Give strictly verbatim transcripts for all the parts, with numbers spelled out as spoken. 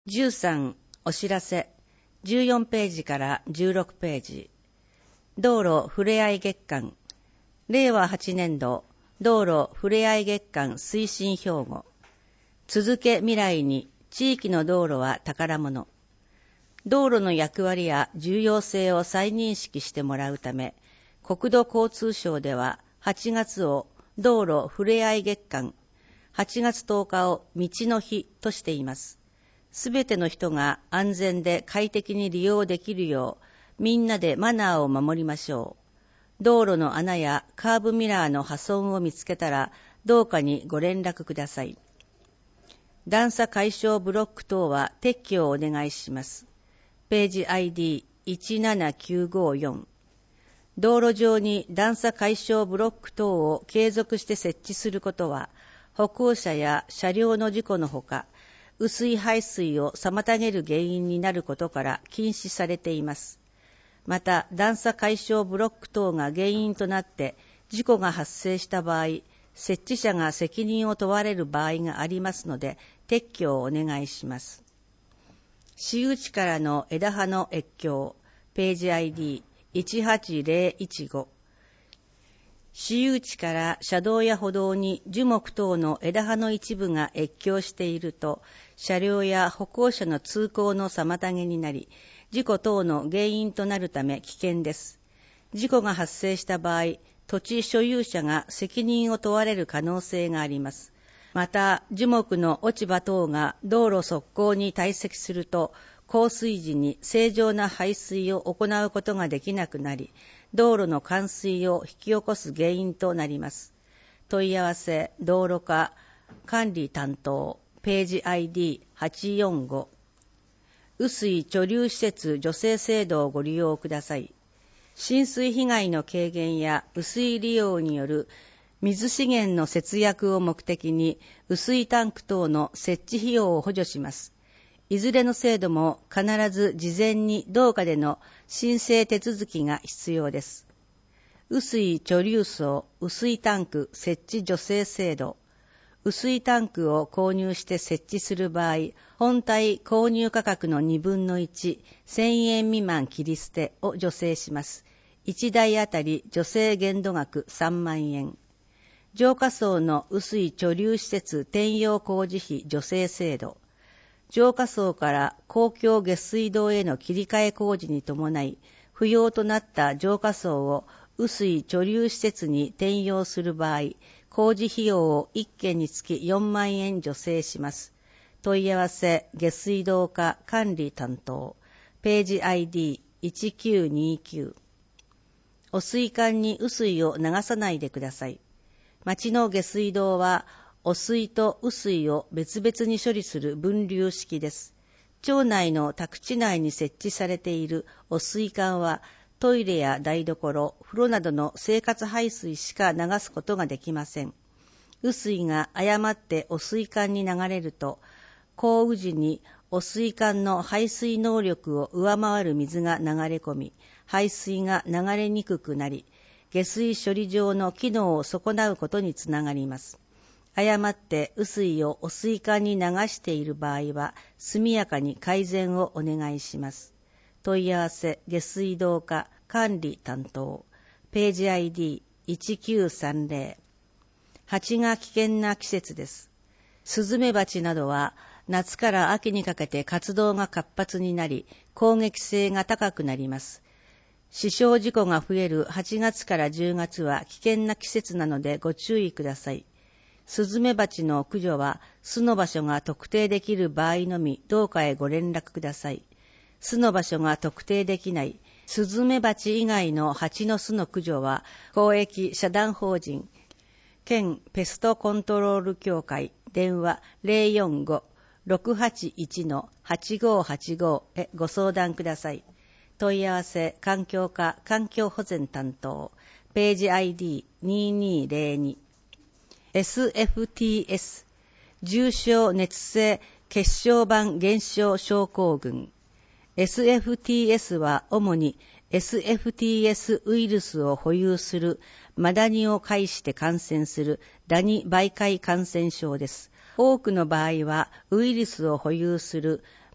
じゅうさんお知らせじゅうよんページからじゅうろくページ。道路ふれあい月間れいわはちねんど道路ふれあい月間推進標語。続け未来に地域の道路は宝物。道路の役割や重要性を再認識してもらうため、国土交通省でははちがつを道路ふれあい月間、はちがつとおかを道の日としています。すべての人が安全で快適に利用できるよう、みんなでマナーを守りましょう。道路の穴やカーブミラーの破損を見つけたら、どうかにご連絡ください。段差解消ブロック等は撤去をお願いします。ページ アイディーいちななきゅうごよん。道路上に段差解消ブロック等を継続して設置することは、歩行者や車両の事故のほか、雨水排水を妨げる原因になることから禁止されています。また、段差解消ブロック等が原因となって事故が発生した場合、設置者が責任を問われる場合がありますので、撤去をお願いします。私有地からの枝葉の越境、ページ アイディーいちはちぜろいちご。私有地から車道や歩道に樹木等の枝葉の一部が越境していると、車両や歩行者の通行の妨げになり、事故等の原因となるため危険です。事故が発生した場合、土地所有者が責任を問われる可能性があります。また、樹木の落ち葉等が道路側溝に堆積すると、降水時に正常な排水を行うことができなくなり、道路の冠水を引き起こす原因となります。問い合わせ、道路課、管理担当、ページ アイディーはちよんご。雨水貯留施設助成制度をご利用ください。浸水被害の軽減や雨水利用による水資源の節約を目的に、雨水タンク等の設置費用を補助します。いずれの制度も必ず事前に同課での申請手続きが必要です。雨水貯留槽雨水タンク設置助成制度。雨水タンクを購入して設置する場合、本体購入価格のにぶんのいち、せんえん未満切り捨てを助成します。いちだいあたり助成限度額さんまんえん。浄化槽の雨水貯留施設転用工事費助成制度。浄化槽から公共下水道への切り替え工事に伴い、不要となった浄化槽を雨水貯留施設に転用する場合、工事費用をいっけんにつきよんまんえん助成します。問い合わせ、下水道課管理担当、ページ アイディーいちきゅうにきゅう。汚水管に雨水を流さないでください。町の下水道は、汚水と雨水を別々に処理する分流式です。町内の宅地内に設置されている汚水管は、トイレや台所、風呂などの生活排水しか流すことができません。雨水が誤って汚水管に流れると、降雨時に汚水管の排水能力を上回る水が流れ込み、排水が流れにくくなり、下水処理場の機能を損なうことにつながります。誤って雨水を汚水管に流している場合は、速やかに改善をお願いします。問い合わせ、下水道課管理担当、ページ アイディーいちきゅうさんぜろ。蜂が危険な季節です。スズメバチなどは、夏から秋にかけて活動が活発になり、攻撃性が高くなります。死傷事故が増えるはちがつからじゅうがつは危険な季節なのでご注意ください。スズメバチの駆除は巣の場所が特定できる場合のみ同課へご連絡ください。巣の場所が特定できないスズメバチ以外の蜂の巣の駆除は公益社団法人県ペストコントロール協会電話 ゼロよんご ろくはちいち はちごはちご へご相談ください。問い合わせ環境課環境保全担当、ページ アイディーににぜろに。エスエフティーエス 重症熱性血小板減少症候群。 エスエフティーエス は主に エスエフティーエス ウイルスを保有するマダニを介して感染するダニ媒介感染症です。多くの場合はウイルスを保有する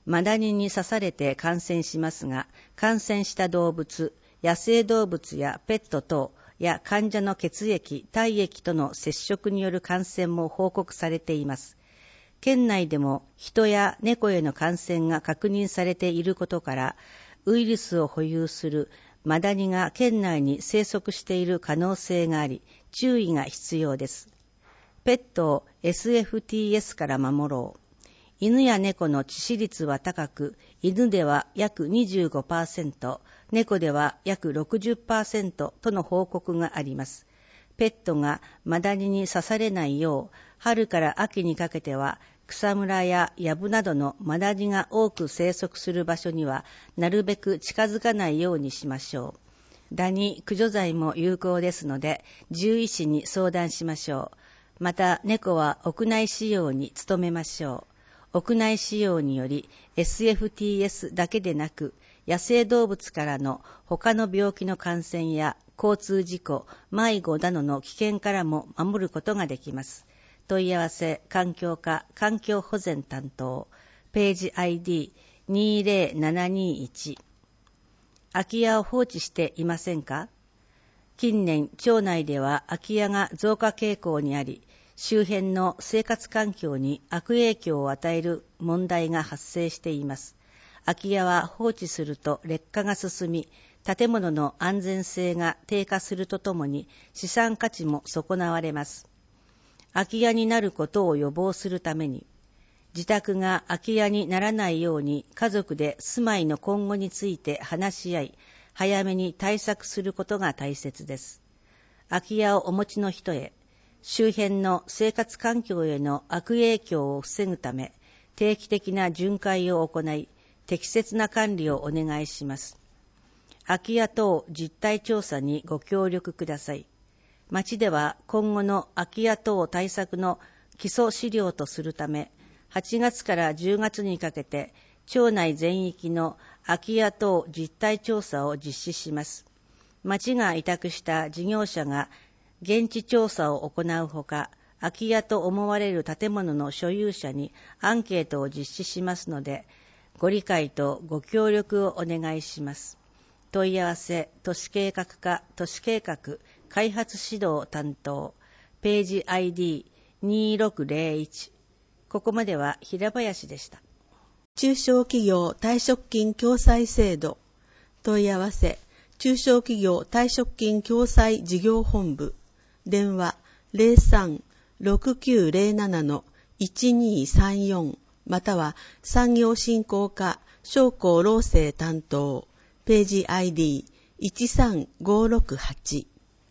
マダニに刺されて感染しますが、感染した動物、野生動物やペット等や患者の血液、体液との接触による感染も報告されています。県内でも人や猫への感染が確認されていることから、ウイルスを保有するマダニが県内に生息している可能性があり、注意が必要です。ペットを エスエフティーエス から守ろう。犬や猫の致死率は高く、犬では約 にじゅうごパーセント、猫では約 ろくじゅっパーセント との報告があります。ペットがマダニに刺されないよう、春から秋にかけては草むらや藪などのマダニが多く生息する場所にはなるべく近づかないようにしましょう。ダニ駆除剤も有効ですので、獣医師に相談しましょう。また、猫は屋内使用に努めましょう。屋内使用により エスエフティーエス だけでなく、野生動物からの他の病気の感染や交通事故、迷子などの危険からも守ることができます。問い合わせ、環境課、環境保全担当、ページ アイディーにぜろななにいち。空き家を放置していませんか？近年、町内では空き家が増加傾向にあり、周辺の生活環境に悪影響を与える問題が発生しています。空き家は放置すると劣化が進み、建物の安全性が低下するとともに資産価値も損なわれます。空き家になることを予防するために、自宅が空き家にならないように家族で住まいの今後について話し合い、早めに対策することが大切です。空き家をお持ちの人へ、周辺の生活環境への悪影響を防ぐため、定期的な巡回を行い、適切な管理をお願いします。空き家等実態調査にご協力ください。町では今後の空き家等対策の基礎資料とするため、はちがつからじゅうがつにかけて、町内全域の空き家等実態調査を実施します。町が委託した事業者が現地調査を行うほか、空き家と思われる建物の所有者にアンケートを実施しますので、ご理解とご協力をお願いします。問い合わせ、都市計画課、都市計画、開発指導担当、ページ アイディーにろくぜろいち。ここまでは平林でした。 中小企業退職金共済制度。問い合わせ、中小企業退職金共済事業本部。電話 ゼロさん ろくきゅうゼロなな のいちにさんよん または産業振興課商工労政担当、ページ アイディーいちさんごろくはち。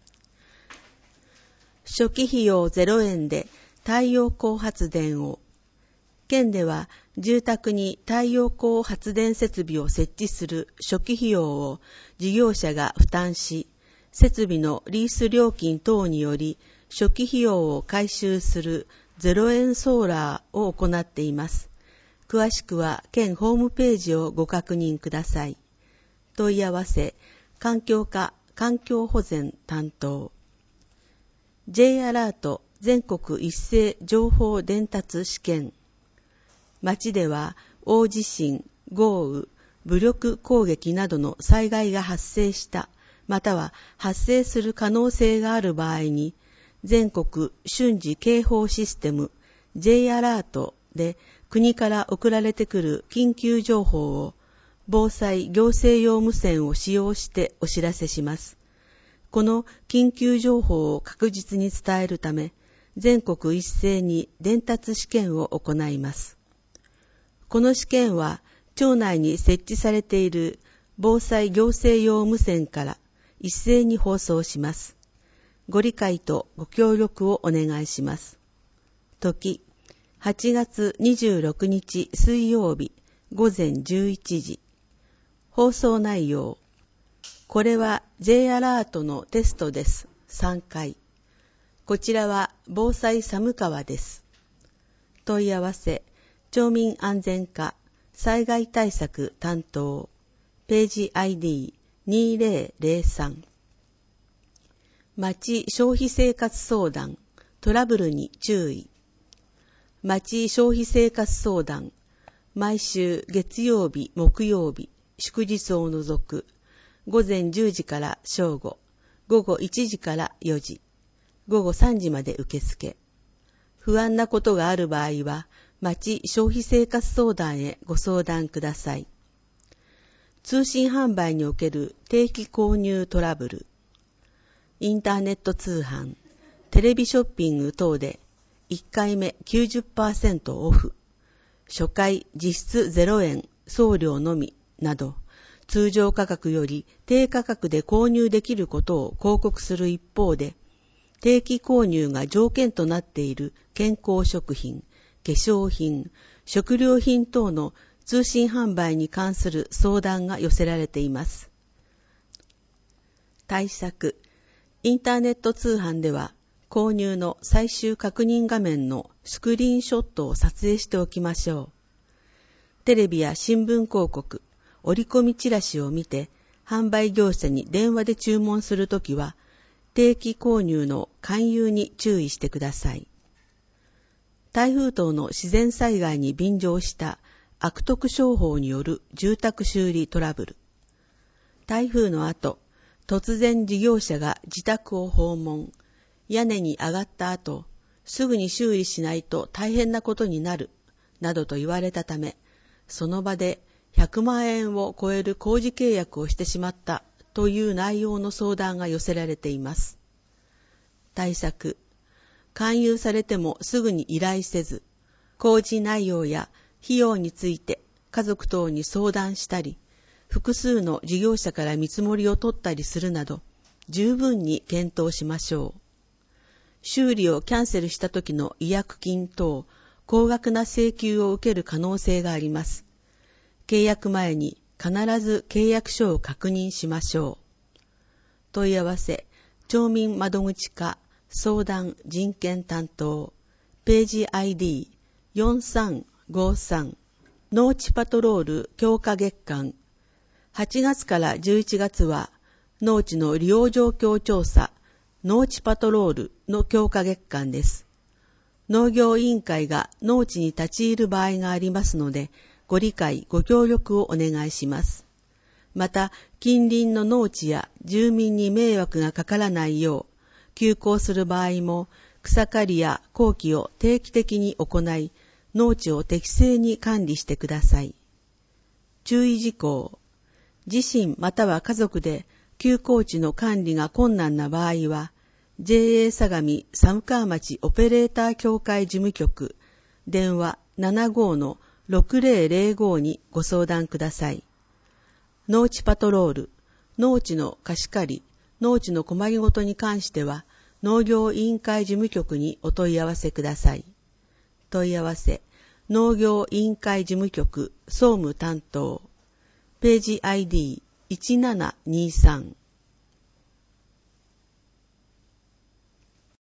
初期費用ゼロえんで太陽光発電を。県では住宅に太陽光発電設備を設置する初期費用を事業者が負担し、設備のリース料金等により初期費用を回収するゼロえんソーラーを行っています。詳しくは県ホームページをご確認ください。問い合わせ、環境課環境保全担当。J アラート全国一斉情報伝達試験。町では大地震、豪雨、武力攻撃などの災害が発生した、または発生する可能性がある場合に、全国瞬時警報システム J アラートで国から送られてくる緊急情報を防災行政用無線を使用してお知らせします。この緊急情報を確実に伝えるため、全国一斉に伝達試験を行います。この試験は、町内に設置されている防災行政用無線から一斉に放送します。ご理解とご協力をお願いします。時、はちがつにじゅうろくにち水曜日ごぜんじゅういちじ。放送内容。これは J アラートのテストです。さんかい。こちらは防災寒川です。問い合わせ、町民安全課災害対策担当、ページ アイディーにぜろぜろさん。町消費生活相談、トラブルに注意。町消費生活相談、 毎週月曜日、木曜日、祝日を除く、午前じゅうじから正午、午後いちじからよじ、午後さんじまで受付。不安なことがある場合は、町消費生活相談へご相談ください。通信販売における定期購入トラブル。インターネット通販、テレビショッピング等でいっかいめ きゅうじゅっパーセント オフ、初回実質ゼロえん送料のみなど、通常価格より低価格で購入できることを広告する一方で、定期購入が条件となっている健康食品、化粧品、食料品等の通信販売に関する相談が寄せられています。対策。インターネット通販では、購入の最終確認画面のスクリーンショットを撮影しておきましょう。テレビや新聞広告、折り込みチラシを見て、販売業者に電話で注文するときは、定期購入の勧誘に注意してください。台風等の自然災害に便乗した悪徳商法による住宅修理トラブル。台風の後、突然事業者が自宅を訪問、屋根に上がった後、すぐに修理しないと大変なことになる、などと言われたため、その場でひゃくまんえんを超える工事契約をしてしまったという内容の相談が寄せられています。対策。勧誘されてもすぐに依頼せず、工事内容や費用について家族等に相談したり、複数の事業者から見積もりを取ったりするなど、十分に検討しましょう。修理をキャンセルした時の違約金等、高額な請求を受ける可能性があります。契約前に必ず契約書を確認しましょう。問い合わせ、町民窓口課、相談人権担当、ページ アイディーよんさんごさん、農地パトロール強化月間。はちがつからじゅういちがつは、農地の利用状況調査、農地パトロールの強化月間です。農業委員会が農地に立ち入る場合がありますので、ご理解、ご協力をお願いします。また、近隣の農地や住民に迷惑がかからないよう、休耕する場合も草刈りや耕期を定期的に行い、農地を適正に管理してください。注意事項。自身または家族で休耕地の管理が困難な場合は、ジェーエー 相模寒川町オペレーター協会事務局、電話 ななごのろくぜろぜろご にご相談ください。農地パトロール、農地の貸し借り、農地の困りごとに関しては、農業委員会事務局にお問い合わせください。問い合わせ、農業委員会事務局総務担当、ページ アイディーいちななにさん。